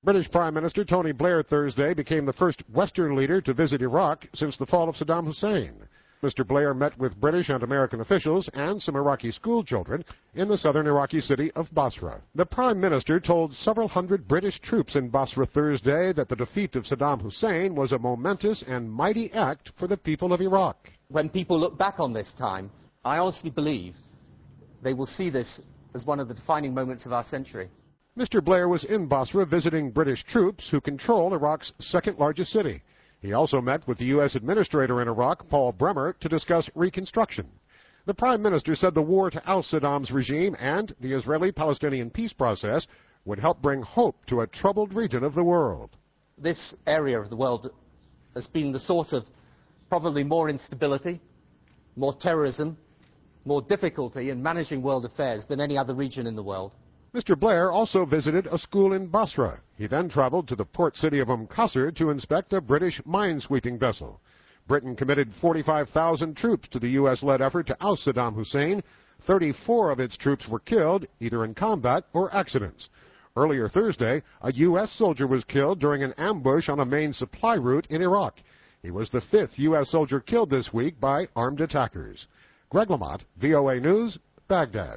British Prime Minister Tony Blair Thursday became the first Western leader to visit Iraq since the fall of Saddam Hussein. Mr. Blair met with British and American officials and some Iraqi schoolchildren in the southern Iraqi city of Basra. The Prime Minister told several hundred British troops in Basra Thursday that the defeat of Saddam Hussein was a momentous and mighty act for the people of Iraq. When people look back on this time, I honestly believe they will see this as one of the defining moments of our century. Mr. Blair was in Basra visiting British troops who control Iraq's second-largest city. He also met with the U.S. Administrator in Iraq, Paul Bremer, to discuss reconstruction. The Prime Minister said the war to oust Saddam's regime and the Israeli-Palestinian peace process would help bring hope to a troubled region of the world. This area of the world has been the source of probably more instability, more terrorism, more difficulty in managing world affairs than any other region in the world. Mr. Blair also visited a school in Basra. He then traveled to the port city of Qasr to inspect a British minesweeping vessel. Britain committed 45,000 troops to the U.S.-led effort to oust Saddam Hussein. 34 of its troops were killed, either in combat or accidents. Earlier Thursday, a U.S. soldier was killed during an ambush on a main supply route in Iraq. He was the 5th U.S. soldier killed this week by armed attackers. Greg Lamont, VOA News, Baghdad.